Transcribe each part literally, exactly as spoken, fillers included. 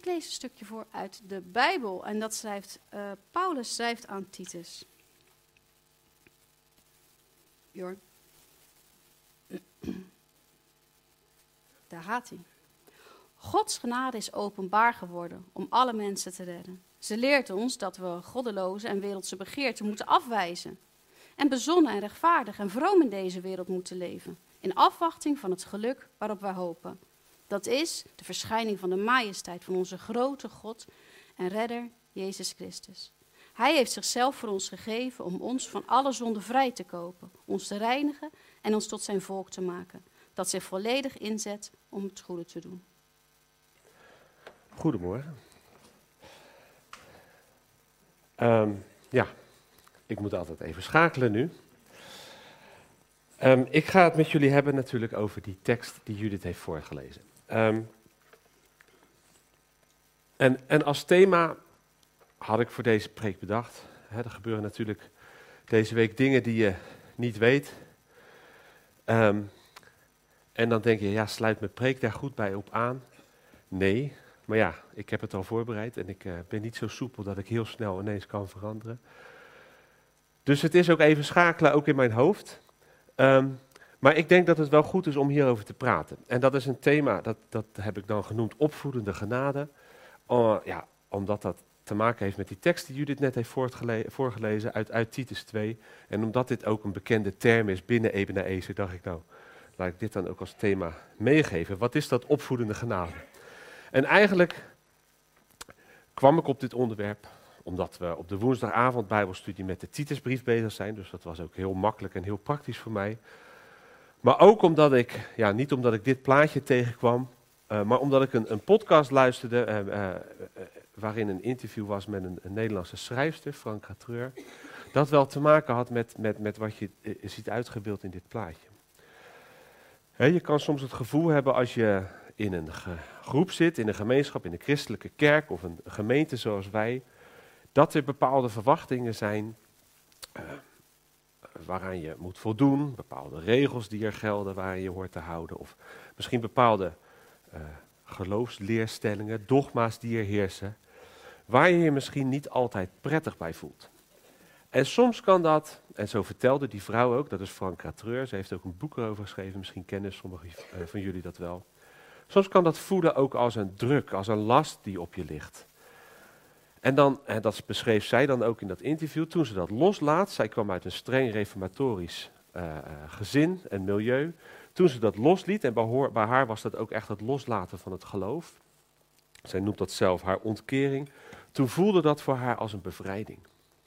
Ik lees een stukje voor uit de Bijbel en dat schrijft, uh, Paulus schrijft aan Titus. Jorn. Daar gaat hij. Gods genade is openbaar geworden om alle mensen te redden. Ze leert ons dat we goddeloze en wereldse begeerten moeten afwijzen. En bezonnen en rechtvaardig en vroom in deze wereld moeten leven. In afwachting van het geluk waarop wij hopen. Dat is de verschijning van de majesteit van onze grote God en redder Jezus Christus. Hij heeft zichzelf voor ons gegeven om ons van alle zonde vrij te kopen. Ons te reinigen en ons tot zijn volk te maken. Dat zich volledig inzet om het goede te doen. Goedemorgen. Um, ja, ik moet altijd even schakelen nu. Um, ik ga het met jullie hebben natuurlijk over die tekst die Judith heeft voorgelezen. Um, en, en als thema had ik voor deze preek bedacht. Hè, er gebeuren natuurlijk deze week dingen die je niet weet. Um, en dan denk je, ja, sluit mijn preek daar goed bij op aan? Nee, maar ja, ik heb het al voorbereid en ik uh, ben niet zo soepel dat ik heel snel ineens kan veranderen. Dus het is ook even schakelen, ook in mijn hoofd. Um, maar ik denk dat het wel goed is om hierover te praten. En dat is een thema, dat, dat heb ik dan genoemd, opvoedende genade. Uh, ja, omdat dat te maken heeft met die tekst die Judith net heeft voorgelezen uit, uit Titus twee. En omdat dit ook een bekende term is binnen Ebenezer, dacht ik nou, laat ik dit dan ook als thema meegeven. Wat is dat opvoedende genade? En eigenlijk kwam ik op dit onderwerp omdat we op de woensdagavond bijbelstudie met de Titusbrief bezig zijn. Dus dat was ook heel makkelijk en heel praktisch voor mij. Maar ook omdat ik, ja, niet omdat ik dit plaatje tegenkwam, uh, maar omdat ik een, een podcast luisterde uh, uh, uh, waarin een interview was met een, een Nederlandse schrijfster, Frank Ratreur, dat wel te maken had met, met, met wat je uh, ziet uitgebeeld in dit plaatje. He, je kan soms het gevoel hebben als je in een ge- groep zit, in een gemeenschap, in een christelijke kerk of een gemeente zoals wij, dat er bepaalde verwachtingen zijn uh, waaraan je moet voldoen, bepaalde regels die er gelden waaraan je hoort te houden, of misschien bepaalde uh, geloofsleerstellingen, dogma's die er heersen, waar je je misschien niet altijd prettig bij voelt. En soms kan dat, en zo vertelde die vrouw ook, dat is Frank Ratreur, ze heeft ook een boek erover geschreven, misschien kennen sommigen uh, van jullie dat wel. Soms kan dat voelen ook als een druk, als een last die op je ligt. En, dan, en dat beschreef zij dan ook in dat interview, toen ze dat loslaat, zij kwam uit een streng reformatorisch uh, uh, gezin en milieu, toen ze dat losliet, en bij, hoor, bij haar was dat ook echt het loslaten van het geloof, zij noemt dat zelf haar ontkering, toen voelde dat voor haar als een bevrijding.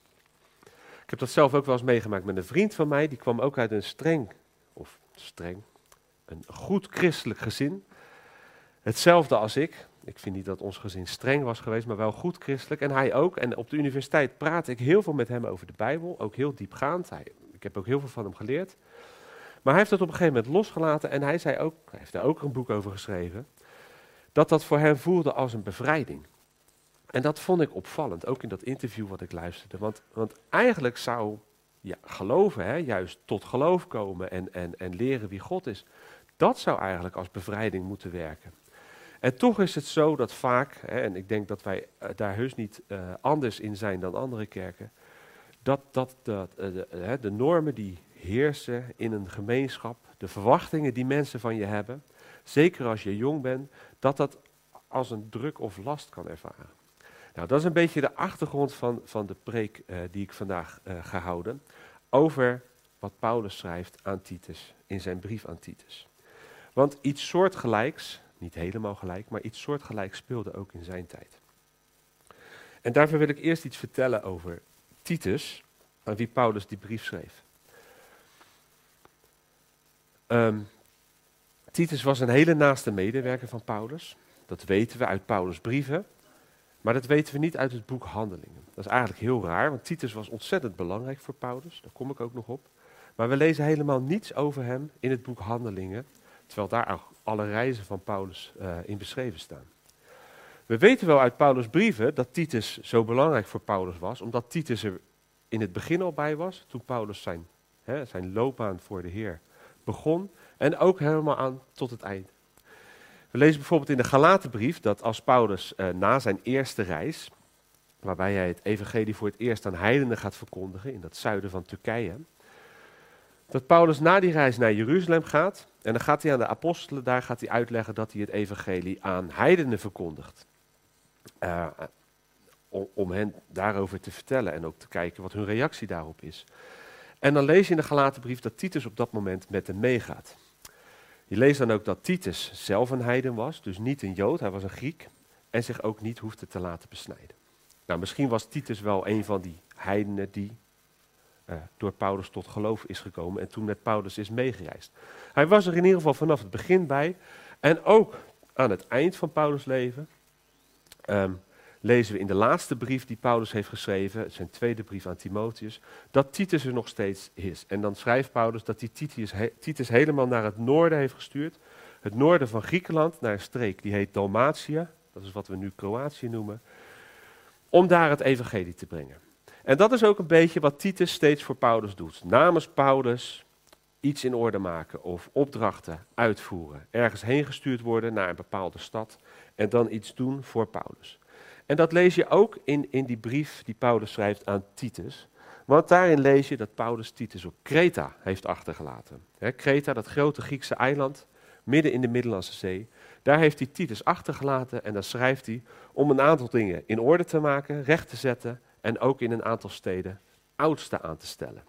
Ik heb dat zelf ook wel eens meegemaakt met een vriend van mij, die kwam ook uit een streng, of streng, een goed christelijk gezin, hetzelfde als ik. Ik vind niet dat ons gezin streng was geweest, maar wel goed christelijk. En hij ook. En op de universiteit praatte ik heel veel met hem over de Bijbel. Ook heel diepgaand. Hij, ik heb ook heel veel van hem geleerd. Maar hij heeft dat op een gegeven moment losgelaten. En hij zei ook, hij heeft daar ook een boek over geschreven, dat dat voor hem voelde als een bevrijding. En dat vond ik opvallend, ook in dat interview wat ik luisterde. Want, want eigenlijk zou ja, geloven, hè, juist tot geloof komen en, en, en leren wie God is, dat zou eigenlijk als bevrijding moeten werken. En toch is het zo dat vaak, hè, en ik denk dat wij uh, daar heus niet uh, anders in zijn dan andere kerken, dat, dat, dat uh, de, uh, de normen die heersen in een gemeenschap, de verwachtingen die mensen van je hebben, zeker als je jong bent, dat dat als een druk of last kan ervaren. Nou, dat is een beetje de achtergrond van, van de preek uh, die ik vandaag uh, ga houden, over wat Paulus schrijft aan Titus, in zijn brief aan Titus. Want iets soortgelijks, niet helemaal gelijk, maar iets soortgelijks speelde ook in zijn tijd. En daarvoor wil ik eerst iets vertellen over Titus, aan wie Paulus die brief schreef. Um, Titus was een hele naaste medewerker van Paulus. Dat weten we uit Paulus' brieven, maar dat weten we niet uit het boek Handelingen. Dat is eigenlijk heel raar, want Titus was ontzettend belangrijk voor Paulus, daar kom ik ook nog op. Maar we lezen helemaal niets over hem in het boek Handelingen, terwijl daar alle reizen van Paulus uh, in beschreven staan. We weten wel uit Paulus' brieven dat Titus zo belangrijk voor Paulus was, omdat Titus er in het begin al bij was, toen Paulus zijn, hè, zijn loopbaan voor de Heer begon, en ook helemaal aan tot het eind. We lezen bijvoorbeeld in de Galatenbrief dat als Paulus uh, na zijn eerste reis, waarbij hij het evangelie voor het eerst aan heidenen gaat verkondigen in dat zuiden van Turkije, dat Paulus na die reis naar Jeruzalem gaat en dan gaat hij aan de apostelen, daar gaat hij uitleggen dat hij het evangelie aan heidenen verkondigt. Uh, om, om hen daarover te vertellen en ook te kijken wat hun reactie daarop is. En dan lees je in de Galatenbrief dat Titus op dat moment met hem meegaat. Je leest dan ook dat Titus zelf een heiden was, dus niet een Jood, hij was een Griek en zich ook niet hoefde te laten besnijden. Nou, misschien was Titus wel een van die heidenen die uh, door Paulus tot geloof is gekomen en toen met Paulus is meegereisd. Hij was er in ieder geval vanaf het begin bij en ook aan het eind van Paulus' leven um, lezen we in de laatste brief die Paulus heeft geschreven, zijn tweede brief aan Timotheus, dat Titus er nog steeds is. En dan schrijft Paulus dat hij Titus, Titus helemaal naar het noorden heeft gestuurd, het noorden van Griekenland, naar een streek die heet Dalmatia, dat is wat we nu Kroatië noemen, om daar het evangelie te brengen. En dat is ook een beetje wat Titus steeds voor Paulus doet. Namens Paulus iets in orde maken of opdrachten uitvoeren. Ergens heen gestuurd worden naar een bepaalde stad en dan iets doen voor Paulus. En dat lees je ook in, in die brief die Paulus schrijft aan Titus. Want daarin lees je dat Paulus Titus op Kreta heeft achtergelaten. He, Kreta, dat grote Griekse eiland, midden in de Middellandse Zee. Daar heeft hij Titus achtergelaten en dan schrijft hij om een aantal dingen in orde te maken, recht te zetten en ook in een aantal steden oudsten aan te stellen.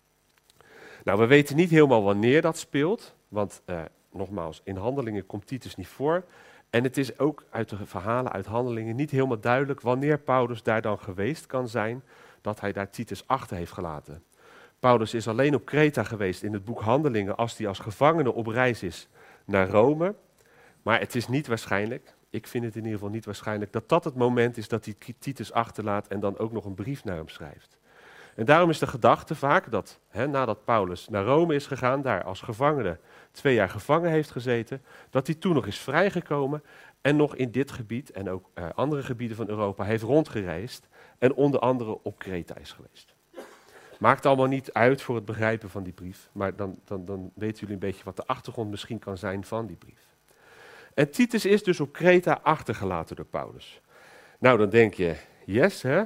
Nou, we weten niet helemaal wanneer dat speelt, want uh, nogmaals, in Handelingen komt Titus niet voor. En het is ook uit de verhalen uit Handelingen niet helemaal duidelijk wanneer Paulus daar dan geweest kan zijn, dat hij daar Titus achter heeft gelaten. Paulus is alleen op Kreta geweest in het boek Handelingen als hij als gevangene op reis is naar Rome. Maar het is niet waarschijnlijk, ik vind het in ieder geval niet waarschijnlijk, dat dat het moment is dat hij Titus achterlaat en dan ook nog een brief naar hem schrijft. En daarom is de gedachte vaak dat, hè, nadat Paulus naar Rome is gegaan, daar als gevangene twee jaar gevangen heeft gezeten, dat hij toen nog is vrijgekomen en nog in dit gebied en ook uh, andere gebieden van Europa heeft rondgereisd en onder andere op Kreta is geweest. Maakt allemaal niet uit voor het begrijpen van die brief, maar dan, dan, dan weten jullie een beetje wat de achtergrond misschien kan zijn van die brief. En Titus is dus op Kreta achtergelaten door Paulus. Nou, dan denk je, yes hè,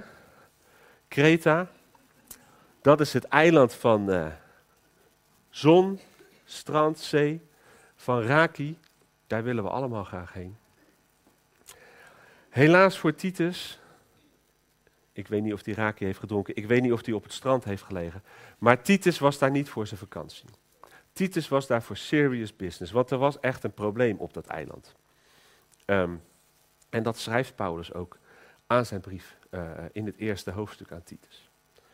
Kreta, dat is het eiland van uh, zon, strand, zee, van Raki, daar willen we allemaal graag heen. Helaas voor Titus, ik weet niet of hij Raki heeft gedronken, ik weet niet of hij op het strand heeft gelegen, maar Titus was daar niet voor zijn vakantie. Titus was daar voor serious business, want er was echt een probleem op dat eiland. Um, en dat schrijft Paulus ook aan zijn brief uh, in het eerste hoofdstuk aan Titus.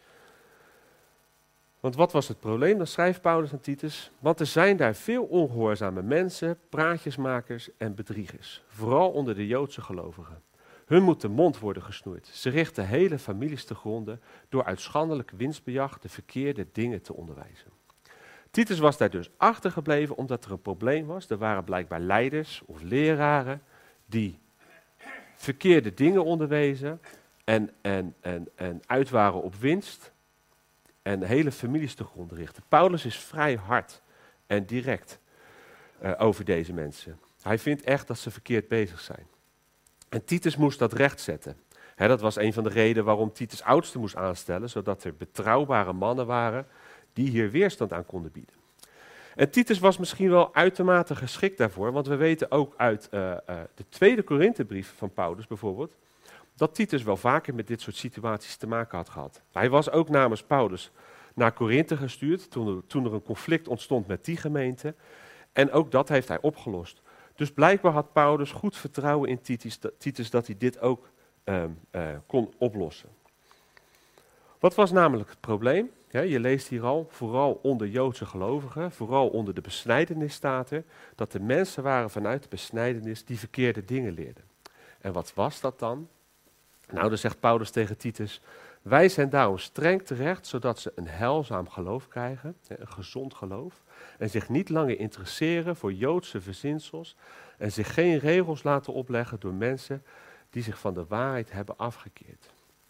Want wat was het probleem? Dan schrijft Paulus aan Titus, want er zijn daar veel ongehoorzame mensen, praatjesmakers en bedriegers, vooral onder de Joodse gelovigen. Hun moet de mond worden gesnoeid. Ze richten hele families te gronden door uit schandelijk winstbejag de verkeerde dingen te onderwijzen. Titus was daar dus achtergebleven omdat er een probleem was. Er waren blijkbaar leiders of leraren die verkeerde dingen onderwezen en, en, en, en uit waren op winst en hele families te gronden richten. Paulus is vrij hard en direct uh, over deze mensen. Hij vindt echt dat ze verkeerd bezig zijn. En Titus moest dat rechtzetten. He, dat was een van de redenen waarom Titus oudsten moest aanstellen, zodat er betrouwbare mannen waren die hier weerstand aan konden bieden. En Titus was misschien wel uitermate geschikt daarvoor, want we weten ook uit uh, uh, de tweede Korinthebrief van Paulus bijvoorbeeld, dat Titus wel vaker met dit soort situaties te maken had gehad. Hij was ook namens Paulus naar Korinthe gestuurd, toen er, toen er een conflict ontstond met die gemeente. En ook dat heeft hij opgelost. Dus blijkbaar had Paulus goed vertrouwen in Titus, Titus dat hij dit ook uh, uh, kon oplossen. Wat was namelijk het probleem? Ja, je leest hier al, vooral onder Joodse gelovigen, vooral onder de besnijdenis staat er, dat er mensen waren vanuit de besnijdenis die verkeerde dingen leerden. En wat was dat dan? Nou, dan zegt Paulus tegen Titus, wij zijn daarom streng terecht, zodat ze een heilzaam geloof krijgen, een gezond geloof, en zich niet langer interesseren voor Joodse verzinsels en zich geen regels laten opleggen door mensen die zich van de waarheid hebben afgekeerd.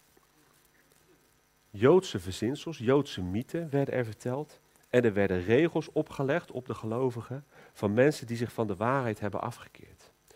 Joodse verzinsels, Joodse mythen werden er verteld en er werden regels opgelegd op de gelovigen van mensen die zich van de waarheid hebben afgekeerd.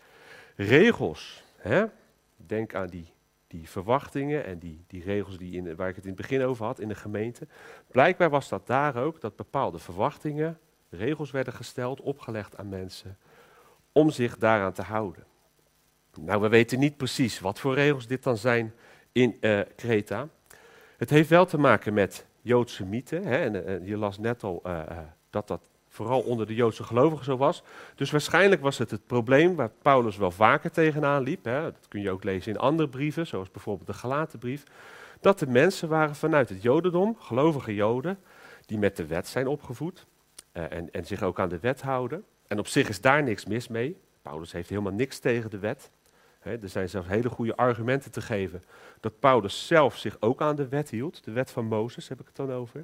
regels. Hè? Denk aan die, die verwachtingen en die, die regels die in, waar ik het in het begin over had in de gemeente. Blijkbaar was dat daar ook, dat bepaalde verwachtingen, regels werden gesteld, opgelegd aan mensen, om zich daaraan te houden. Nou, we weten niet precies wat voor regels dit dan zijn in uh, Kreta. Het heeft wel te maken met Joodse mythen. Hè? En, uh, je las net al uh, uh, dat dat vooral onder de Joodse gelovigen zo was. Dus waarschijnlijk was het het probleem waar Paulus wel vaker tegenaan liep. Hè? Dat kun je ook lezen in andere brieven, zoals bijvoorbeeld de Galatenbrief. Dat de mensen waren vanuit het Jodendom, gelovige Joden, die met de wet zijn opgevoed uh, en, en zich ook aan de wet houden. En op zich is daar niks mis mee. Paulus heeft helemaal niks tegen de wet. He, er zijn zelfs hele goede argumenten te geven dat Paulus zelf zich ook aan de wet hield. De wet van Mozes heb ik het dan over.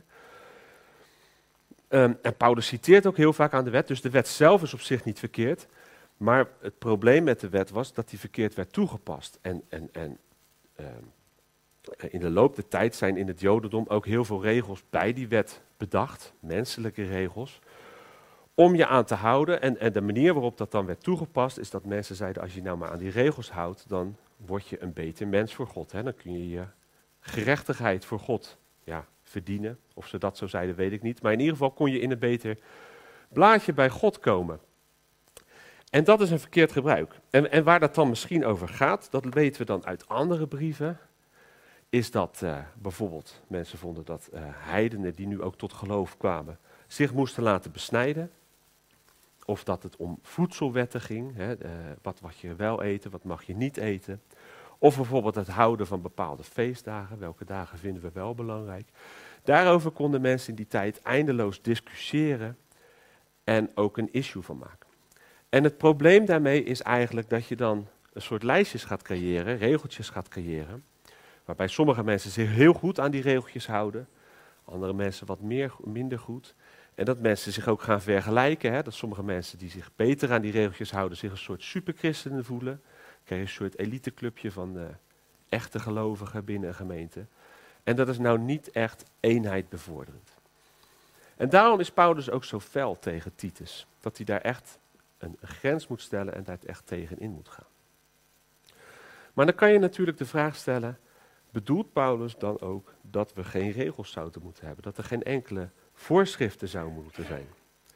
Um, en Paulus citeert ook heel vaak aan de wet, dus de wet zelf is op zich niet verkeerd. Maar het probleem met de wet was dat die verkeerd werd toegepast. En, en, en um, in de loop der tijd zijn in het Jodendom ook heel veel regels bij die wet bedacht, menselijke regels, om je aan te houden. En, en de manier waarop dat dan werd toegepast, is dat mensen zeiden, als je nou maar aan die regels houdt, dan word je een beter mens voor God. Hè? Dan kun je je gerechtigheid voor God ja, verdienen. Of ze dat zo zeiden, weet ik niet. Maar in ieder geval kon je in een beter blaadje bij God komen. En dat is een verkeerd gebruik. En, en waar dat dan misschien over gaat, dat weten we dan uit andere brieven, is dat uh, bijvoorbeeld mensen vonden dat uh, heidenen die nu ook tot geloof kwamen, zich moesten laten besnijden. Of dat het om voedselwetten ging, hè, uh, wat mag je wel eten, wat mag je niet eten. Of bijvoorbeeld het houden van bepaalde feestdagen, welke dagen vinden we wel belangrijk. Daarover konden mensen in die tijd eindeloos discussiëren en ook een issue van maken. En het probleem daarmee is eigenlijk dat je dan een soort lijstjes gaat creëren, regeltjes gaat creëren, waarbij sommige mensen zich heel goed aan die regeltjes houden, andere mensen wat meer, minder goed. En dat mensen zich ook gaan vergelijken. Hè? Dat sommige mensen die zich beter aan die regeltjes houden, zich een soort superchristenen voelen. Dan krijg je een soort eliteclubje van uh, echte gelovigen binnen een gemeente. En dat is nou niet echt eenheid bevorderend. En daarom is Paulus ook zo fel tegen Titus. Dat hij daar echt een, een grens moet stellen en daar echt tegen in moet gaan. Maar dan kan je natuurlijk de vraag stellen, bedoelt Paulus dan ook dat we geen regels zouden moeten hebben? Dat er geen enkele voorschriften zou moeten zijn?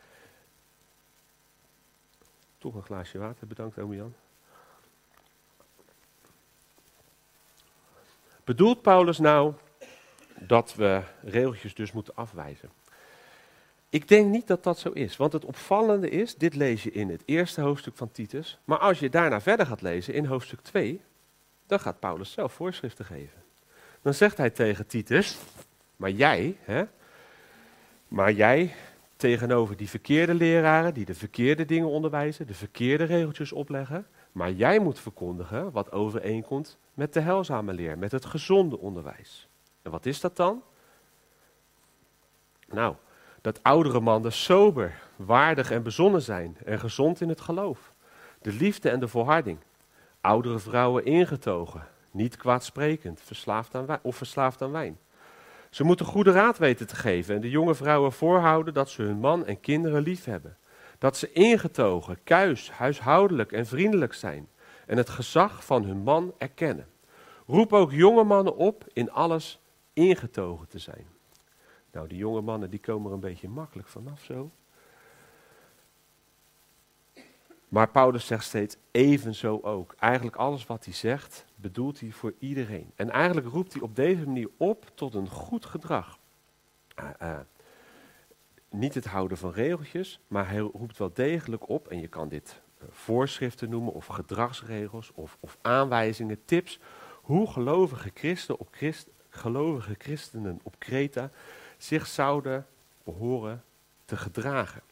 Toch een glaasje water, bedankt ome Jan. Bedoelt Paulus nou dat we regeltjes dus moeten afwijzen? Ik denk niet dat dat zo is, want het opvallende is, dit lees je in het eerste hoofdstuk van Titus, maar als je daarna verder gaat lezen in hoofdstuk twee, dan gaat Paulus zelf voorschriften geven. Dan zegt hij tegen Titus, maar jij, hè, maar jij tegenover die verkeerde leraren, die de verkeerde dingen onderwijzen, de verkeerde regeltjes opleggen, maar jij moet verkondigen wat overeenkomt met de heilzame leer, met het gezonde onderwijs. En wat is dat dan? Nou, dat oudere mannen sober, waardig en bezonnen zijn en gezond in het geloof. De liefde en de volharding. Oudere vrouwen ingetogen, niet kwaadsprekend, verslaafd aan wijn, of verslaafd aan wijn. Ze moeten goede raad weten te geven en de jonge vrouwen voorhouden dat ze hun man en kinderen lief hebben. Dat ze ingetogen, kuis, huishoudelijk en vriendelijk zijn en het gezag van hun man erkennen. Roep ook jonge mannen op in alles ingetogen te zijn. Nou, die jonge mannen die komen er een beetje makkelijk vanaf zo. Maar Paulus zegt steeds evenzo ook. Eigenlijk alles wat hij zegt, bedoelt hij voor iedereen. En eigenlijk roept hij op deze manier op tot een goed gedrag. Uh, uh, niet het houden van regeltjes, maar hij roept wel degelijk op, en je kan dit uh, voorschriften noemen, of gedragsregels, of, of aanwijzingen, tips, hoe gelovige, christen op Christ, gelovige christenen op Kreta zich zouden behoren te gedragen.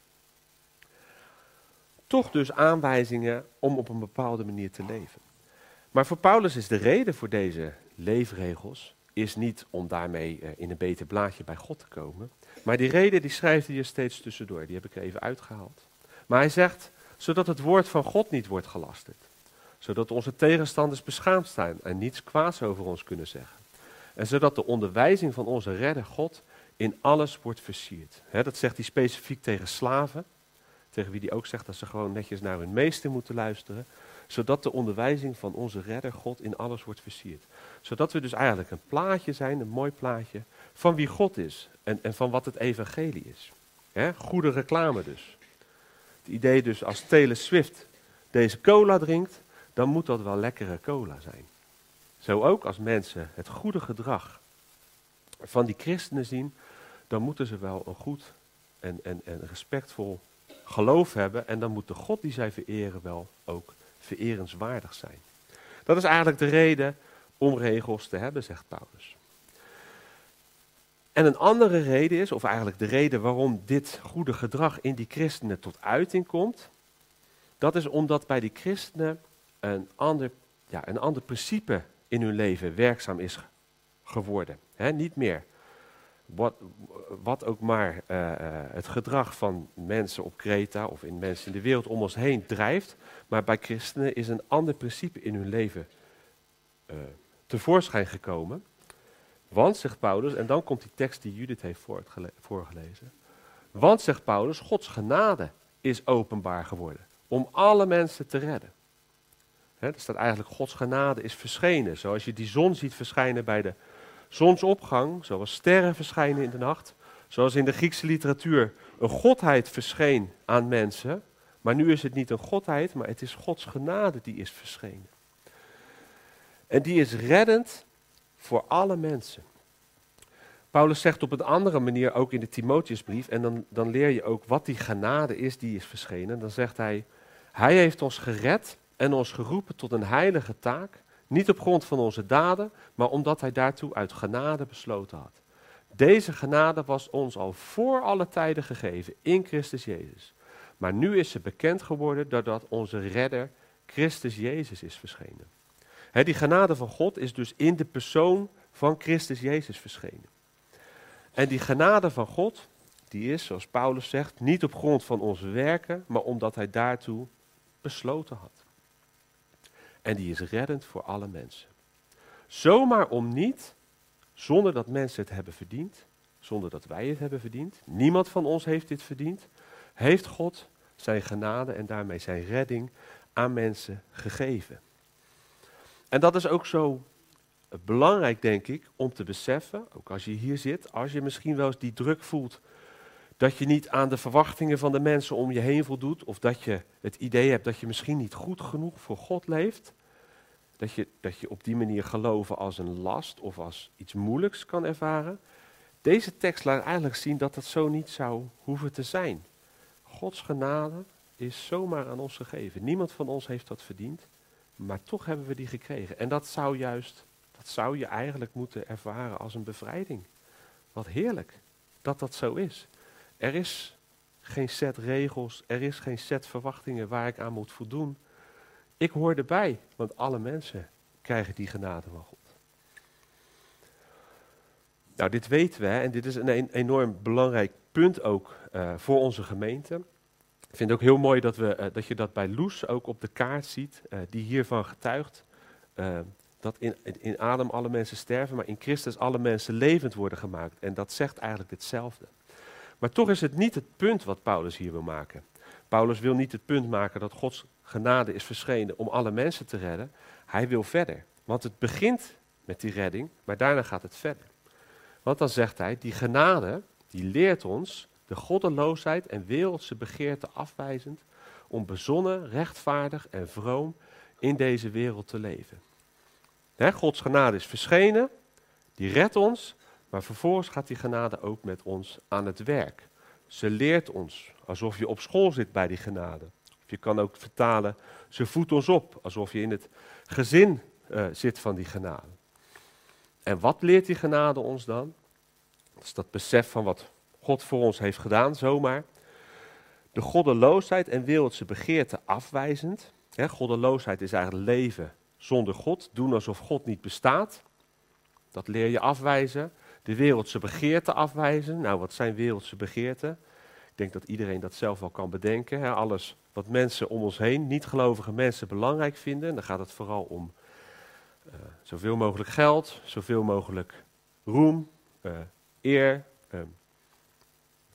Toch dus aanwijzingen om op een bepaalde manier te leven. Maar voor Paulus is de reden voor deze leefregels is niet om daarmee uh, in een beter blaadje bij God te komen. Maar die reden die schrijft hij er steeds tussendoor. Die heb ik er even uitgehaald. Maar hij zegt, zodat het woord van God niet wordt gelasterd. Zodat onze tegenstanders beschaamd staan en niets kwaads over ons kunnen zeggen. En zodat de onderwijzing van onze redder God in alles wordt versierd. He, dat zegt hij specifiek tegen slaven. Tegen wie hij ook zegt dat ze gewoon netjes naar hun meester moeten luisteren. zodat de onderwijzing van onze redder God in alles wordt versierd. Zodat we dus eigenlijk een plaatje zijn, een mooi plaatje, van wie God is en, en van wat het evangelie is. Hè? Goede reclame dus. Het idee dus als Taylor Swift deze cola drinkt, dan moet dat wel lekkere cola zijn. Zo ook als mensen het goede gedrag van die christenen zien, dan moeten ze wel een goed en, en, en respectvol geloof hebben. En dan moet de God die zij vereren wel ook vererenswaardig zijn. Dat is eigenlijk de reden om regels te hebben, zegt Paulus. En een andere reden is, of eigenlijk de reden waarom dit goede gedrag in die christenen tot uiting komt, dat is omdat bij die christenen een ander, ja, een ander principe in hun leven werkzaam is geworden. He, niet meer wat, wat ook maar uh, uh, het gedrag van mensen op Kreta of in mensen in de wereld om ons heen drijft, maar bij christenen is een ander principe in hun leven uh, tevoorschijn gekomen. Want, zegt Paulus, en dan komt die tekst die Judith heeft voorgelezen. Want, zegt Paulus, Gods genade is openbaar geworden om alle mensen te redden. He, er staat eigenlijk Gods genade is verschenen. Zoals je die zon ziet verschijnen bij de zonsopgang, zoals sterren verschijnen in de nacht. Zoals in de Griekse literatuur een godheid verscheen aan mensen. Maar nu is het niet een godheid, maar het is Gods genade die is verschenen. En die is reddend voor alle mensen. Paulus zegt op een andere manier ook in de Timotheusbrief, en dan, dan leer je ook wat die genade is die is verschenen. Dan zegt hij, hij heeft ons gered en ons geroepen tot een heilige taak, niet op grond van onze daden, maar omdat hij daartoe uit genade besloten had. Deze genade was ons al voor alle tijden gegeven in Christus Jezus. Maar nu is ze bekend geworden doordat onze redder Christus Jezus is verschenen. He, die genade van God is dus in de persoon van Christus Jezus verschenen. En die genade van God, die is, zoals Paulus zegt, niet op grond van onze werken, maar omdat hij daartoe besloten had. En die is reddend voor alle mensen. Zomaar om niet, zonder dat mensen het hebben verdiend, zonder dat wij het hebben verdiend, niemand van ons heeft dit verdiend, heeft God zijn genade en daarmee zijn redding aan mensen gegeven. En dat is ook zo belangrijk, denk ik, om te beseffen, ook als je hier zit, als je misschien wel eens die druk voelt, dat je niet aan de verwachtingen van de mensen om je heen voldoet, of dat je het idee hebt dat je misschien niet goed genoeg voor God leeft, dat je, dat je op die manier geloven als een last of als iets moeilijks kan ervaren. Deze tekst laat eigenlijk zien dat dat zo niet zou hoeven te zijn. Gods genade is zomaar aan ons gegeven. Niemand van ons heeft dat verdiend, maar toch hebben we die gekregen. En dat zou juist, dat zou je eigenlijk moeten ervaren als een bevrijding. Wat heerlijk dat dat zo is. Er is geen set regels, er is geen set verwachtingen waar ik aan moet voldoen. Ik hoor erbij, want alle mensen krijgen die genade van God. Nou, dit weten we en dit is een, een enorm belangrijk punt ook uh, voor onze gemeente. Ik vind het ook heel mooi dat, we, uh, dat je dat bij Loes ook op de kaart ziet, uh, die hiervan getuigt. Uh, dat in, in Adam alle mensen sterven, maar in Christus alle mensen levend worden gemaakt. En dat zegt eigenlijk hetzelfde. Maar toch is het niet het punt wat Paulus hier wil maken. Paulus wil niet het punt maken dat Gods genade is verschenen om alle mensen te redden. Hij wil verder. Want het begint met die redding, maar daarna gaat het verder. Want dan zegt hij, die genade, die leert ons de goddeloosheid en wereldse begeerte afwijzend om bezonnen, rechtvaardig en vroom in deze wereld te leven. He, Gods genade is verschenen, die redt ons, maar vervolgens gaat die genade ook met ons aan het werk. Ze leert ons, alsof je op school zit bij die genade. Of je kan ook vertalen, ze voedt ons op, alsof je in het gezin uh, zit van die genade. En wat leert die genade ons dan? Dat is dat besef van wat God voor ons heeft gedaan, zomaar. De goddeloosheid en wereldse begeerte afwijzend. He, goddeloosheid is eigenlijk leven zonder God, doen alsof God niet bestaat. Dat leer je afwijzen. De wereldse begeerte afwijzen. Nou, wat zijn wereldse begeerten? Ik denk dat iedereen dat zelf wel kan bedenken. He, alles wat mensen om ons heen, niet-gelovige mensen, belangrijk vinden. Dan gaat het vooral om uh, zoveel mogelijk geld, zoveel mogelijk roem, uh, eer, uh,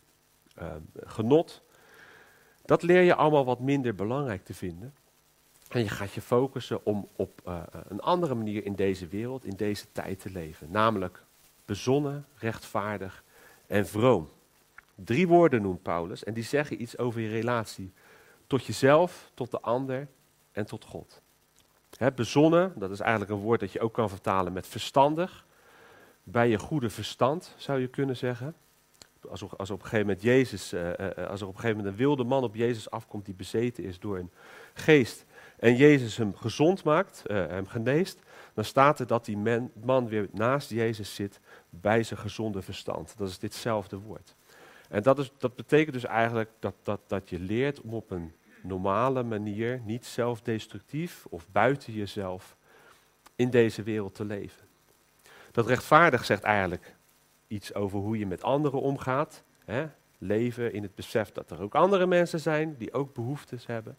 uh, genot. Dat leer je allemaal wat minder belangrijk te vinden. En je gaat je focussen om op uh, een andere manier in deze wereld, in deze tijd te leven. Namelijk bezonnen, rechtvaardig en vroom. Drie woorden noemt Paulus en die zeggen iets over je relatie tot jezelf, tot de ander en tot God. He, bezonnen, dat is eigenlijk een woord dat je ook kan vertalen met verstandig. Bij je goede verstand, zou je kunnen zeggen. Als er, als er op een gegeven moment Jezus, uh, uh, als er op een gegeven moment een wilde man op Jezus afkomt die bezeten is door een geest en Jezus hem gezond maakt, uh, hem geneest, dan staat er dat die man, man weer naast Jezus zit bij zijn gezonde verstand. Dat is ditzelfde woord. En dat, is, dat betekent dus eigenlijk dat, dat, dat je leert om op een normale manier, niet zelfdestructief of buiten jezelf, in deze wereld te leven. Dat rechtvaardig zegt eigenlijk iets over hoe je met anderen omgaat. Hè? Leven in het besef dat er ook andere mensen zijn die ook behoeftes hebben.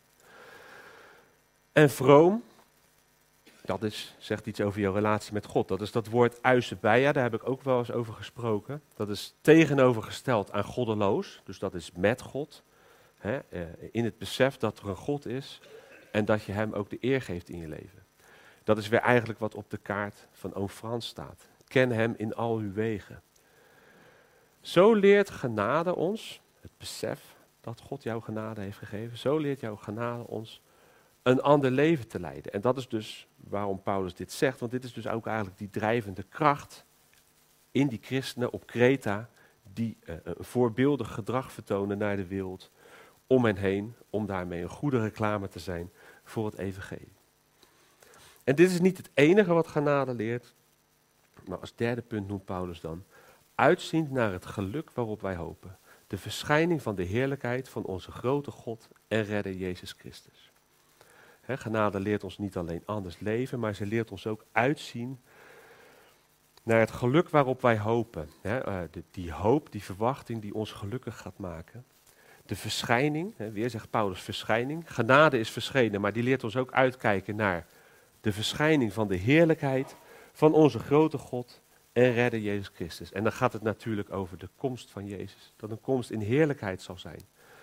En vroom, dat is, zegt iets over jouw relatie met God. Dat is dat woord eusebeia, daar heb ik ook wel eens over gesproken. Dat is tegenovergesteld aan goddeloos, dus dat is met God. Hè? In het besef dat er een God is en dat je hem ook de eer geeft in je leven. Dat is weer eigenlijk wat op de kaart van oom Frans staat. Ken hem in al uw wegen. Zo leert genade ons, het besef dat God jou genade heeft gegeven, zo leert jouw genade ons een ander leven te leiden. En dat is dus waarom Paulus dit zegt, want dit is dus ook eigenlijk die drijvende kracht in die christenen op Kreta, die uh, een voorbeeldig gedrag vertonen naar de wereld om hen heen, om daarmee een goede reclame te zijn voor het evangelie. En dit is niet het enige wat genade leert, maar als derde punt noemt Paulus dan, uitziend naar het geluk waarop wij hopen, de verschijning van de heerlijkheid van onze grote God en redder Jezus Christus. He, genade leert ons niet alleen anders leven, maar ze leert ons ook uitzien naar het geluk waarop wij hopen. He, uh, de, die hoop, die verwachting die ons gelukkig gaat maken. De verschijning, he, weer zegt Paulus verschijning. Genade is verschenen, maar die leert ons ook uitkijken naar de verschijning van de heerlijkheid van onze grote God en redder Jezus Christus. En dan gaat het natuurlijk over de komst van Jezus. Dat een komst in heerlijkheid zal zijn.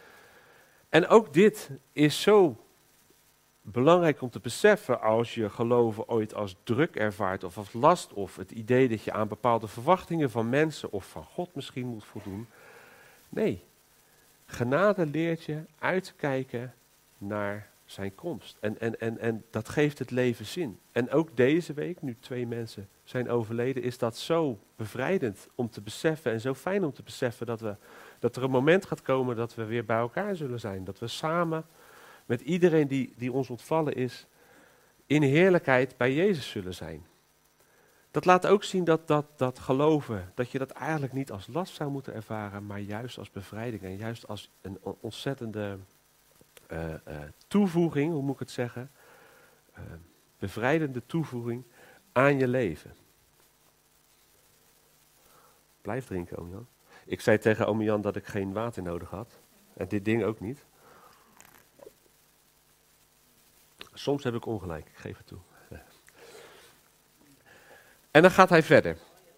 En ook dit is zo belangrijk om te beseffen als je geloven ooit als druk ervaart of als last of het idee dat je aan bepaalde verwachtingen van mensen of van God misschien moet voldoen. Nee, genade leert je uitkijken naar zijn komst. En, en, en, en dat geeft het leven zin. En ook deze week, nu twee mensen zijn overleden, is dat zo bevrijdend om te beseffen en zo fijn om te beseffen dat, we, dat er een moment gaat komen dat we weer bij elkaar zullen zijn. Dat we samen met iedereen die, die ons ontvallen is, in heerlijkheid bij Jezus zullen zijn. Dat laat ook zien dat, dat, dat geloven, dat je dat eigenlijk niet als last zou moeten ervaren, maar juist als bevrijding en juist als een ontzettende uh, uh, toevoeging, hoe moet ik het zeggen, uh, bevrijdende toevoeging aan je leven. Blijf drinken, oom Jan. Ik zei tegen oom Jan dat ik geen water nodig had. En dit ding ook niet. Soms heb ik ongelijk, ik geef het toe. En dan gaat hij verder.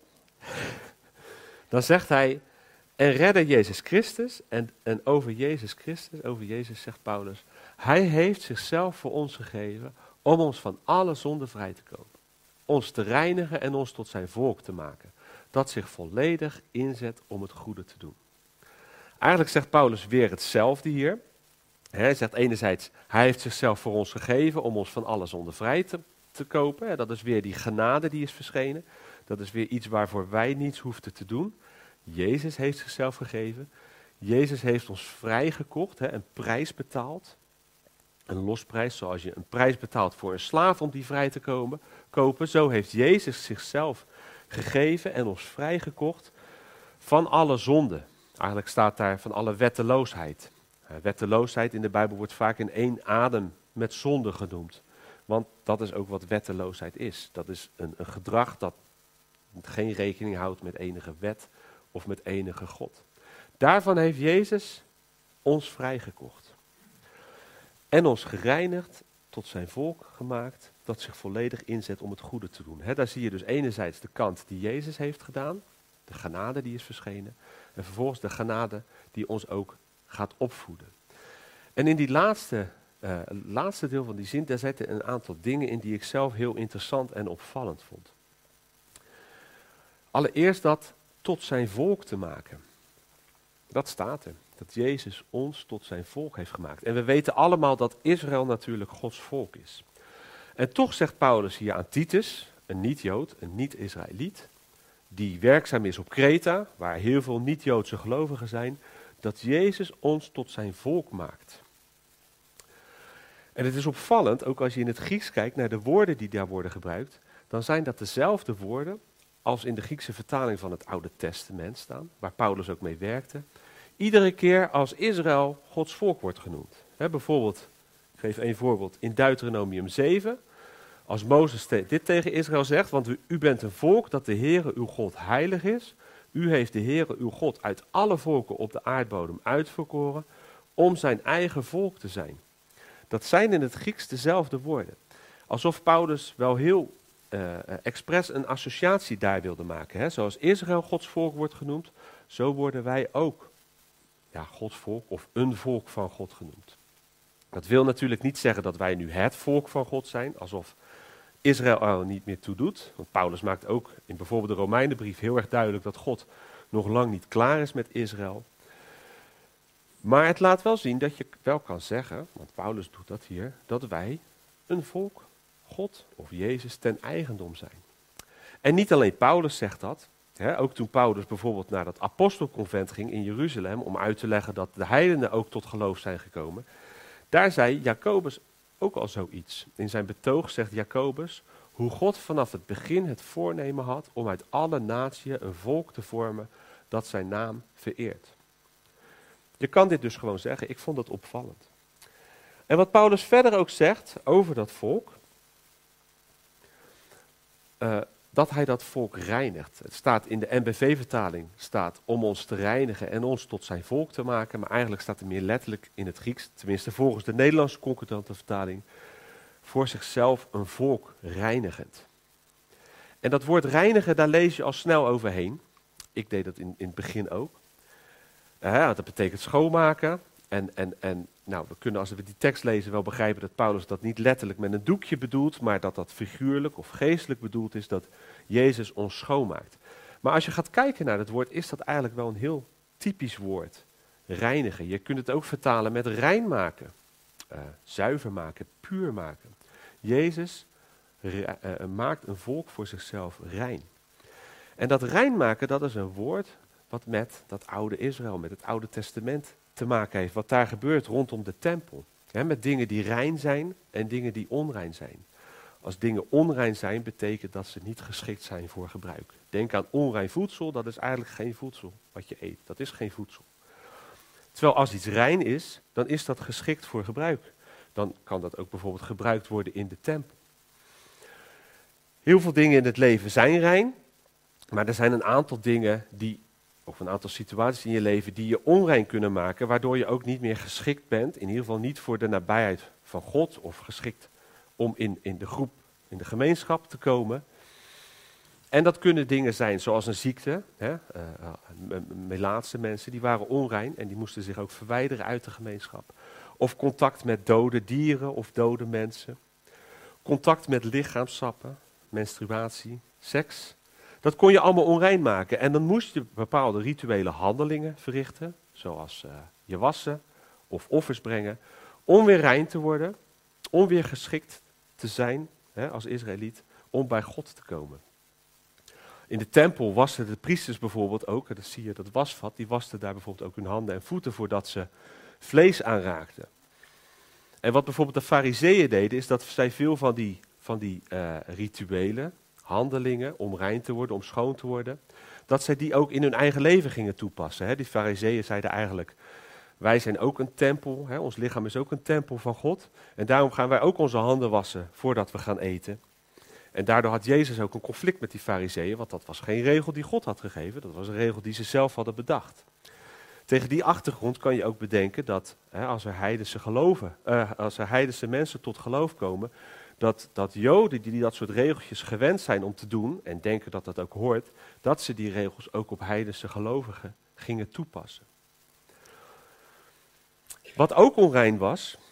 Dan zegt hij, en redder Jezus Christus, en, en over Jezus Christus, over Jezus zegt Paulus, hij heeft zichzelf voor ons gegeven om ons van alle zonde vrij te kopen. Ons te reinigen en ons tot zijn volk te maken, dat zich volledig inzet om het goede te doen. Eigenlijk zegt Paulus weer hetzelfde hier. Hij zegt enerzijds, hij heeft zichzelf voor ons gegeven om ons van alle zonde vrij te, te kopen. Dat is weer die genade die is verschenen. Dat is weer iets waarvoor wij niets hoefden te doen. Jezus heeft zichzelf gegeven. Jezus heeft ons vrijgekocht, een prijs betaald. Een losprijs, zoals je een prijs betaalt voor een slaaf om die vrij te komen, kopen. Zo heeft Jezus zichzelf gegeven en ons vrijgekocht van alle zonde. Eigenlijk staat daar van alle wetteloosheid. Wetteloosheid in de Bijbel wordt vaak in één adem met zonde genoemd. Want dat is ook wat wetteloosheid is. Dat is een, een gedrag dat geen rekening houdt met enige wet of met enige God. Daarvan heeft Jezus ons vrijgekocht. En ons gereinigd, tot zijn volk gemaakt, dat zich volledig inzet om het goede te doen. He, daar zie je dus enerzijds de kant die Jezus heeft gedaan, de genade die is verschenen, en vervolgens de genade die ons ook gaat opvoeden. En in die laatste uh, het laatste deel van die zin, daar zitten een aantal dingen in die ik zelf heel interessant en opvallend vond. Allereerst dat tot zijn volk te maken. Dat staat er. Dat Jezus ons tot zijn volk heeft gemaakt. En we weten allemaal dat Israël natuurlijk Gods volk is. En toch zegt Paulus hier aan Titus, een niet-Jood, een niet-Israëliet, die werkzaam is op Kreta, waar heel veel niet-Joodse gelovigen zijn, dat Jezus ons tot zijn volk maakt. En het is opvallend, ook als je in het Grieks kijkt naar de woorden die daar worden gebruikt, dan zijn dat dezelfde woorden als in de Griekse vertaling van het Oude Testament staan, waar Paulus ook mee werkte. Iedere keer als Israël Gods volk wordt genoemd. He, bijvoorbeeld, ik geef één voorbeeld, in Deuteronomium zeven, als Mozes te- dit tegen Israël zegt, want u, u bent een volk dat de Heere uw God heilig is. U heeft de Heere uw God uit alle volken op de aardbodem uitverkoren om zijn eigen volk te zijn. Dat zijn in het Grieks dezelfde woorden. Alsof Paulus wel heel uh, expres een associatie daar wilde maken. Hè? Zoals Israël Gods volk wordt genoemd, zo worden wij ook ja, Gods volk of een volk van God genoemd. Dat wil natuurlijk niet zeggen dat wij nu het volk van God zijn, alsof Israël er niet meer toe doet. Want Paulus maakt ook in bijvoorbeeld de Romeinenbrief heel erg duidelijk dat God nog lang niet klaar is met Israël. Maar het laat wel zien dat je wel kan zeggen, want Paulus doet dat hier, dat wij een volk, God of Jezus ten eigendom zijn. En niet alleen Paulus zegt dat, hè, ook toen Paulus bijvoorbeeld naar dat apostelconvent ging in Jeruzalem om uit te leggen dat de heidenen ook tot geloof zijn gekomen, daar zei Jacobus ook al zoiets. In zijn betoog zegt Jacobus hoe God vanaf het begin het voornemen had om uit alle natieën een volk te vormen dat zijn naam vereert. Je kan dit dus gewoon zeggen, ik vond het opvallend. En wat Paulus verder ook zegt over dat volk, uh, dat hij dat volk reinigt. Het staat in de N B V-vertaling, staat om ons te reinigen en ons tot zijn volk te maken, maar eigenlijk staat er meer letterlijk in het Grieks, tenminste volgens de Nederlandse concordante vertaling, voor zichzelf een volk reinigend. En dat woord reinigen, daar lees je al snel overheen. Ik deed dat in, in het begin ook. Uh, dat betekent schoonmaken. En, en, en nou, we kunnen als we die tekst lezen wel begrijpen dat Paulus dat niet letterlijk met een doekje bedoelt, maar dat dat figuurlijk of geestelijk bedoeld is dat Jezus ons schoonmaakt. Maar als je gaat kijken naar het woord, is dat eigenlijk wel een heel typisch woord. Reinigen. Je kunt het ook vertalen met rein maken. Uh, zuiver maken, puur maken. Jezus re- uh, maakt een volk voor zichzelf rein. En dat rein maken, dat is een woord wat met dat oude Israël, met het Oude Testament te maken heeft. Wat daar gebeurt rondom de tempel. He, met dingen die rein zijn en dingen die onrein zijn. Als dingen onrein zijn, betekent dat ze niet geschikt zijn voor gebruik. Denk aan onrein voedsel, dat is eigenlijk geen voedsel wat je eet. Dat is geen voedsel. Terwijl als iets rein is, dan is dat geschikt voor gebruik. Dan kan dat ook bijvoorbeeld gebruikt worden in de tempel. Heel veel dingen in het leven zijn rein, maar er zijn een aantal dingen die, of een aantal situaties in je leven die je onrein kunnen maken, waardoor je ook niet meer geschikt bent, in ieder geval niet voor de nabijheid van God, of geschikt om in, in de groep, in de gemeenschap te komen. En dat kunnen dingen zijn zoals een ziekte. Hè? Uh, Melaatse mensen, die waren onrein en die moesten zich ook verwijderen uit de gemeenschap. Of contact met dode dieren of dode mensen. Contact met lichaamssappen, menstruatie, seks. Dat kon je allemaal onrein maken. En dan moest je bepaalde rituele handelingen verrichten, zoals uh, je wassen of offers brengen, om weer rein te worden, om weer geschikt te zijn, hè, als Israëliet, om bij God te komen. In de tempel wasten de priesters bijvoorbeeld ook, dat zie je, dat wasvat, die wasten daar bijvoorbeeld ook hun handen en voeten voordat ze vlees aanraakten. En wat bijvoorbeeld de farizeeën deden, is dat zij veel van die, van die uh, rituelen, handelingen, om rein te worden, om schoon te worden, dat zij die ook in hun eigen leven gingen toepassen. Hè. Die farizeeën zeiden eigenlijk, wij zijn ook een tempel, hè, ons lichaam is ook een tempel van God. En daarom gaan wij ook onze handen wassen voordat we gaan eten. En daardoor had Jezus ook een conflict met die farizeeën, want dat was geen regel die God had gegeven, dat was een regel die ze zelf hadden bedacht. Tegen die achtergrond kan je ook bedenken dat hè, als er heidense geloven, uh, als er heidense mensen tot geloof komen, dat, dat Joden die dat soort regeltjes gewend zijn om te doen en denken dat dat ook hoort, dat ze die regels ook op heidense gelovigen gingen toepassen. Wat ook onrein was,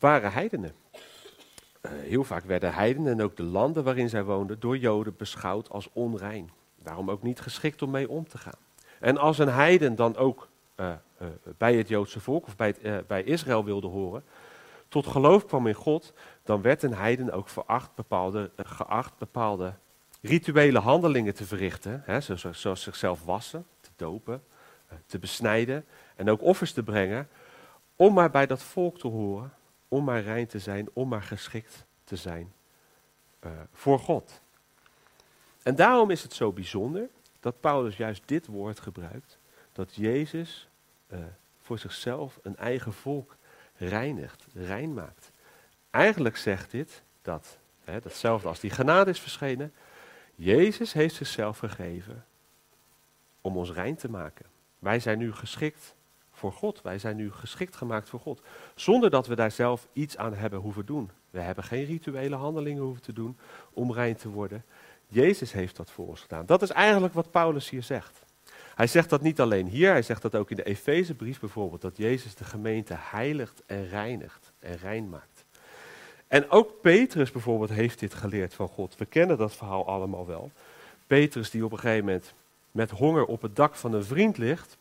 waren heidenen. Uh, heel vaak werden heidenen en ook de landen waarin zij woonden door Joden beschouwd als onrein. Daarom ook niet geschikt om mee om te gaan. En als een heiden dan ook uh, uh, bij het Joodse volk of bij, het, uh, bij Israël wilde horen, tot geloof kwam in God, dan werd een heiden ook veracht bepaalde, uh, geacht bepaalde rituele handelingen te verrichten. Hè, zoals, zoals zichzelf wassen, te dopen, uh, te besnijden en ook offers te brengen, om maar bij dat volk te horen, om maar rein te zijn, om maar geschikt te zijn uh, voor God. En daarom is het zo bijzonder dat Paulus juist dit woord gebruikt, dat Jezus uh, voor zichzelf een eigen volk reinigt, rein maakt. Eigenlijk zegt dit, dat, hè, datzelfde als die genade is verschenen, Jezus heeft zichzelf gegeven om ons rein te maken. Wij zijn nu geschikt voor God, wij zijn nu geschikt gemaakt voor God, zonder dat we daar zelf iets aan hebben hoeven doen. We hebben geen rituele handelingen hoeven te doen om rein te worden. Jezus heeft dat voor ons gedaan. Dat is eigenlijk wat Paulus hier zegt. Hij zegt dat niet alleen hier, hij zegt dat ook in de Efezebrief bijvoorbeeld, dat Jezus de gemeente heiligt en reinigt en rein maakt. En ook Petrus bijvoorbeeld heeft dit geleerd van God. We kennen dat verhaal allemaal wel. Petrus die op een gegeven moment met honger op het dak van een vriend ligt,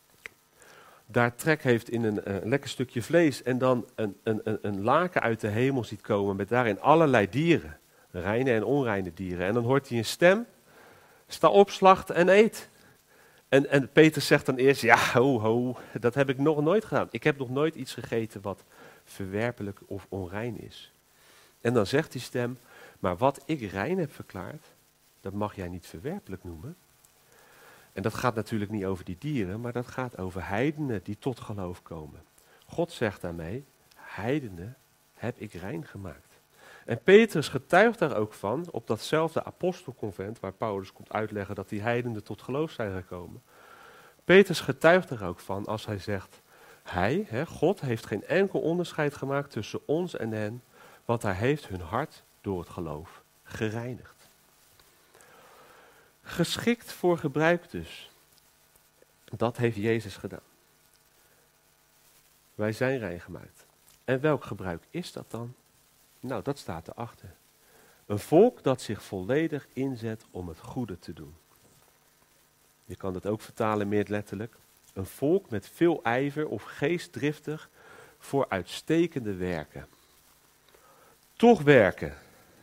daar trek heeft in een, een lekker stukje vlees en dan een, een, een, een laken uit de hemel ziet komen met daarin allerlei dieren. Reine en onreine dieren. En dan hoort hij een stem, sta op, slacht en eet. En, en Petrus zegt dan eerst, ja, ho, ho, dat heb ik nog nooit gedaan. Ik heb nog nooit iets gegeten wat verwerpelijk of onrein is. En dan zegt die stem, maar wat ik rein heb verklaard, dat mag jij niet verwerpelijk noemen. En dat gaat natuurlijk niet over die dieren, maar dat gaat over heidenen die tot geloof komen. God zegt daarmee, heidenen heb ik rein gemaakt. En Petrus getuigt daar ook van, op datzelfde apostelconvent, waar Paulus komt uitleggen dat die heidenen tot geloof zijn gekomen. Petrus getuigt er ook van als hij zegt, hij, hè, God, heeft geen enkel onderscheid gemaakt tussen ons en hen, want hij heeft hun hart door het geloof gereinigd. Geschikt voor gebruik dus. Dat heeft Jezus gedaan. Wij zijn rein gemaakt. En welk gebruik is dat dan? Nou, dat staat erachter. Een volk dat zich volledig inzet om het goede te doen. Je kan het ook vertalen meer letterlijk. Een volk met veel ijver of geestdriftig voor uitstekende werken. Toch werken.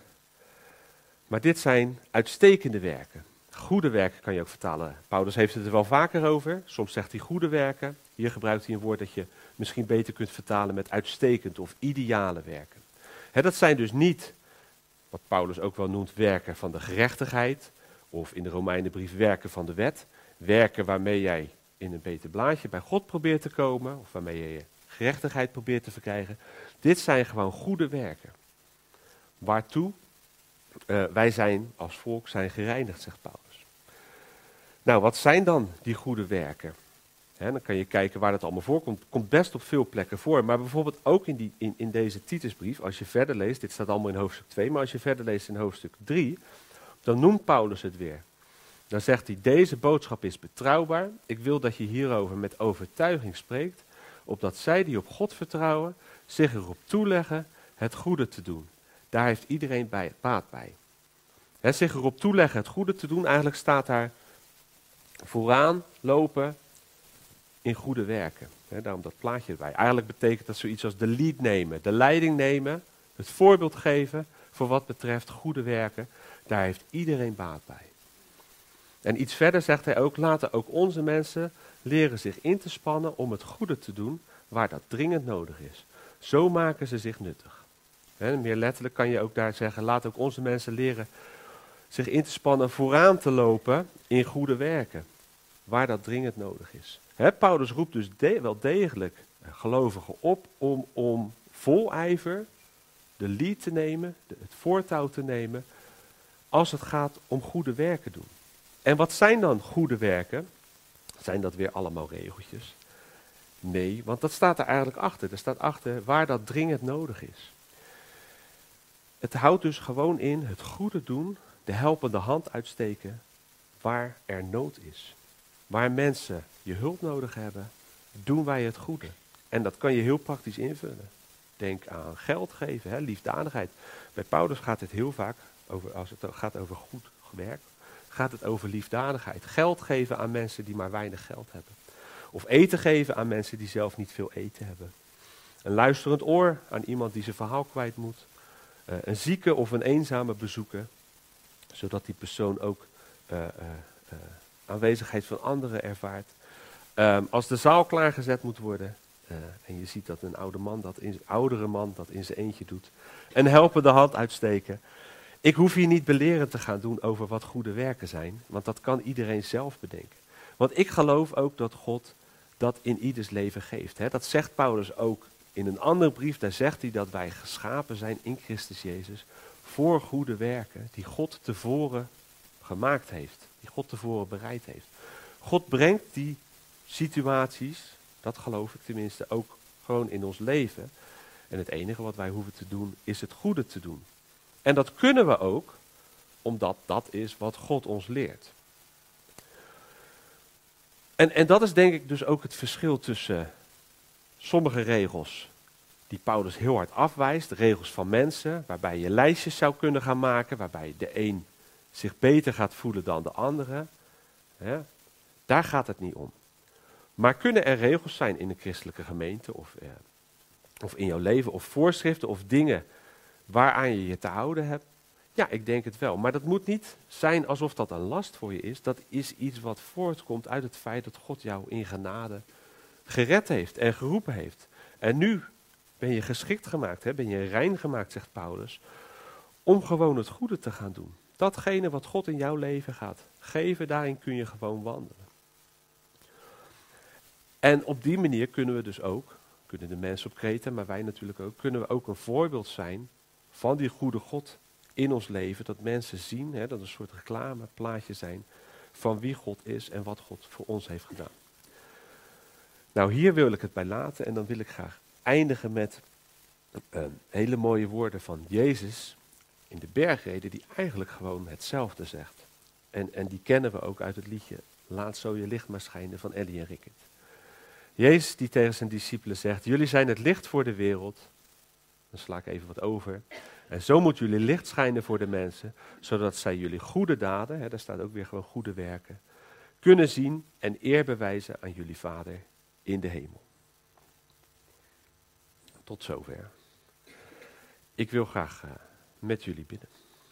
Maar dit zijn uitstekende werken. Goede werken kan je ook vertalen. Paulus heeft het er wel vaker over. Soms zegt hij goede werken. Hier gebruikt hij een woord dat je misschien beter kunt vertalen met uitstekend of ideale werken. He, dat zijn dus niet, wat Paulus ook wel noemt, werken van de gerechtigheid. Of in de Romeinenbrief werken van de wet. Werken waarmee jij in een beter blaadje bij God probeert te komen. Of waarmee je je gerechtigheid probeert te verkrijgen. Dit zijn gewoon goede werken. Waartoe uh, wij zijn als volk zijn gereinigd, zegt Paulus. Nou, wat zijn dan die goede werken? He, dan kan je kijken waar dat allemaal voorkomt. Het komt best op veel plekken voor. Maar bijvoorbeeld ook in, die, in, in deze Titusbrief, als je verder leest, dit staat allemaal in hoofdstuk twee, maar als je verder leest in hoofdstuk drie, dan noemt Paulus het weer. Dan zegt hij, deze boodschap is betrouwbaar. Ik wil dat je hierover met overtuiging spreekt, opdat zij die op God vertrouwen, zich erop toeleggen het goede te doen. Daar heeft iedereen bij, baat bij. He, zich erop toeleggen het goede te doen, eigenlijk staat daar vooraan lopen in goede werken. He, daarom dat plaatje erbij. Eigenlijk betekent dat zoiets als de lead nemen, de leiding nemen, het voorbeeld geven voor wat betreft goede werken. Daar heeft iedereen baat bij. En iets verder zegt hij ook, laten ook onze mensen leren zich in te spannen om het goede te doen waar dat dringend nodig is. Zo maken ze zich nuttig. He, meer letterlijk kan je ook daar zeggen, laat ook onze mensen leren zich in te spannen vooraan te lopen in goede werken, waar dat dringend nodig is. He, Paulus roept dus de, wel degelijk gelovigen op om, om vol ijver de lead te nemen, de, het voortouw te nemen, als het gaat om goede werken doen. En wat zijn dan goede werken? Zijn dat weer allemaal regeltjes? Nee, want dat staat er eigenlijk achter. Er staat achter waar dat dringend nodig is. Het houdt dus gewoon in het goede doen, de helpende hand uitsteken waar er nood is. Waar mensen je hulp nodig hebben, doen wij het goede. En dat kan je heel praktisch invullen. Denk aan geld geven, hè, liefdadigheid. Bij Paulus gaat het heel vaak, over, als het gaat over goed werk, gaat het over liefdadigheid. Geld geven aan mensen die maar weinig geld hebben. Of eten geven aan mensen die zelf niet veel eten hebben. Een luisterend oor aan iemand die zijn verhaal kwijt moet. Uh, een zieke of een eenzame bezoeken. Zodat die persoon ook uh, uh, uh, aanwezigheid van anderen ervaart. Um, als de zaal klaargezet moet worden. Uh, en je ziet dat een oude man dat in, oudere man dat in zijn eentje doet. Een helpende hand uitsteken. Ik hoef hier niet belerend te gaan doen over wat goede werken zijn. Want dat kan iedereen zelf bedenken. Want ik geloof ook dat God dat in ieders leven geeft. Hè. Dat zegt Paulus ook in een andere brief. Daar zegt hij dat wij geschapen zijn in Christus Jezus. Voor goede werken die God tevoren gemaakt heeft. Die God tevoren bereid heeft. God brengt die situaties, dat geloof ik tenminste, ook gewoon in ons leven. En het enige wat wij hoeven te doen, is het goede te doen. En dat kunnen we ook, omdat dat is wat God ons leert. En, en dat is denk ik dus ook het verschil tussen sommige regels die Paulus heel hard afwijst. Regels van mensen, waarbij je lijstjes zou kunnen gaan maken, waarbij de een zich beter gaat voelen dan de andere. Hè? Daar gaat het niet om. Maar kunnen er regels zijn in een christelijke gemeente of, eh, of in jouw leven of voorschriften of dingen waaraan je je te houden hebt? Ja, ik denk het wel. Maar dat moet niet zijn alsof dat een last voor je is. Dat is iets wat voortkomt uit het feit dat God jou in genade gered heeft en geroepen heeft. En nu ben je geschikt gemaakt, hè? Ben je rein gemaakt, zegt Paulus, om gewoon het goede te gaan doen. Datgene wat God in jouw leven gaat geven, daarin kun je gewoon wandelen. En op die manier kunnen we dus ook, kunnen de mensen op Kreta, maar wij natuurlijk ook, kunnen we ook een voorbeeld zijn van die goede God in ons leven. Dat mensen zien, hè, dat een soort reclameplaatje zijn van wie God is en wat God voor ons heeft gedaan. Nou, hier wil ik het bij laten en dan wil ik graag eindigen met uh, hele mooie woorden van Jezus in de bergreden, die eigenlijk gewoon hetzelfde zegt. En, en die kennen we ook uit het liedje Laat zo je licht maar schijnen van Ellie en Rickert. Jezus die tegen zijn discipelen zegt, jullie zijn het licht voor de wereld. Dan sla ik even wat over. En zo moet jullie licht schijnen voor de mensen, zodat zij jullie goede daden, hè, daar staat ook weer gewoon goede werken, kunnen zien en eer bewijzen aan jullie Vader in de hemel. Tot zover. Ik wil graag uh, met jullie bidden.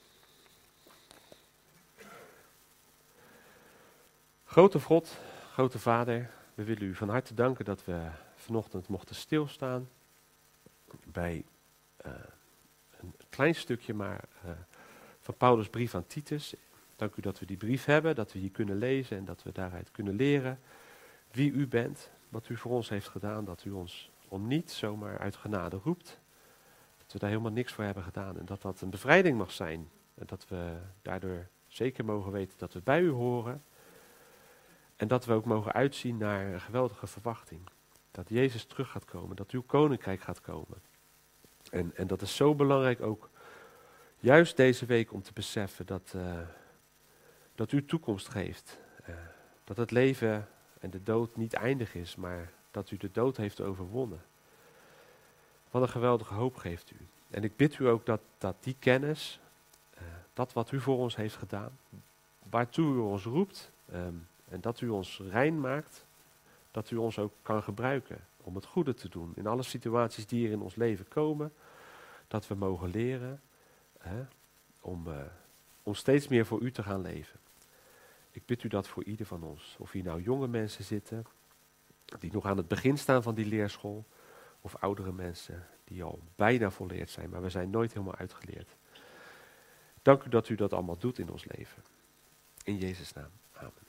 Grote God, grote Vader, we willen u van harte danken dat we vanochtend mochten stilstaan bij uh, een klein stukje maar uh, van Paulus' brief aan Titus. Dank u dat we die brief hebben, dat we hier kunnen lezen en dat we daaruit kunnen leren wie u bent, wat u voor ons heeft gedaan, dat u ons om niet zomaar uit genade roept, dat we daar helemaal niks voor hebben gedaan en dat dat een bevrijding mag zijn en dat we daardoor zeker mogen weten dat we bij u horen. En dat we ook mogen uitzien naar een geweldige verwachting. Dat Jezus terug gaat komen, dat uw koninkrijk gaat komen. En, en dat is zo belangrijk ook, juist deze week om te beseffen dat, uh, dat u toekomst geeft. Uh, dat het leven en de dood niet eindig is, maar dat u de dood heeft overwonnen. Wat een geweldige hoop geeft u. En ik bid u ook dat, dat die kennis, uh, dat wat u voor ons heeft gedaan, waartoe u ons roept, um, en dat u ons rein maakt, dat u ons ook kan gebruiken om het goede te doen. In alle situaties die er in ons leven komen, dat we mogen leren hè, om, uh, om steeds meer voor u te gaan leven. Ik bid u dat voor ieder van ons. Of hier nou jonge mensen zitten, die nog aan het begin staan van die leerschool, of oudere mensen die al bijna volleerd zijn, maar we zijn nooit helemaal uitgeleerd. Dank u dat u dat allemaal doet in ons leven. In Jezus' naam. Amen.